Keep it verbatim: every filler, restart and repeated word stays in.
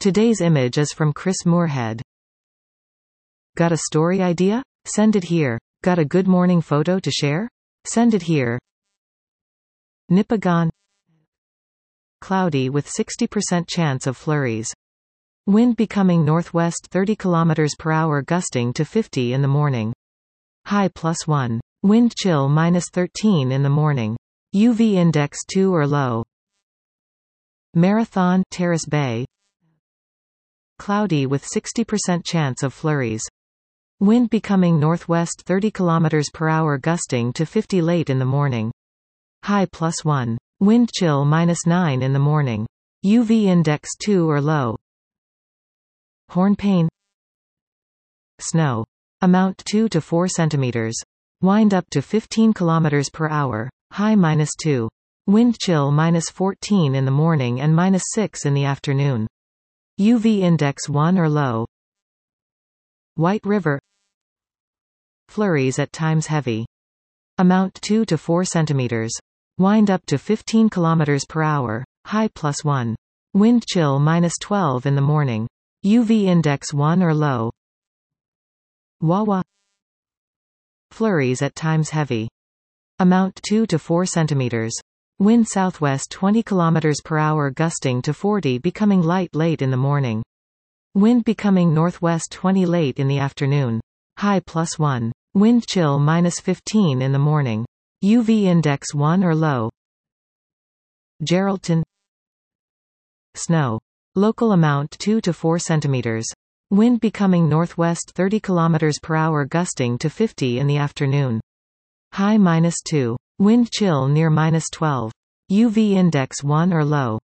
Today's image is from Chris Moorhead. Got a story idea? Send it here. Got a good morning photo to share? Send it here. Nipigon. Cloudy with sixty percent chance of flurries. Wind becoming northwest thirty kilometers per hour gusting to fifty in the morning. High plus one. Wind chill minus thirteen in the morning. U V index two or low. Marathon, Terrace Bay. Cloudy with sixty percent chance of flurries. Wind becoming northwest thirty kilometers per hour gusting to fifty late in the morning. High plus one. Wind chill minus nine in the morning. U V index two or low. Hornpain. Snow. Amount two to four centimeters. Wind up to fifteen kilometers per hour. High minus two. Wind chill minus fourteen in the morning and minus six in the afternoon. U V index one or low. White River. Flurries at times heavy. Amount two to four centimeters. Wind up to fifteen kilometers per hour. High plus one. Wind chill minus twelve in the morning. U V index one or low. Wawa. Flurries at times heavy. Amount two to four centimeters. Wind southwest twenty kilometers per hour gusting to forty becoming light late in the morning. Wind becoming northwest twenty late in the afternoon. High plus one. Wind chill minus fifteen in the morning. U V index one or low. Geraldton. Snow. Local amount two to four centimeters. Wind becoming northwest thirty kilometers per hour gusting to fifty in the afternoon. High minus two. Wind chill near minus twelve. U V index one or low.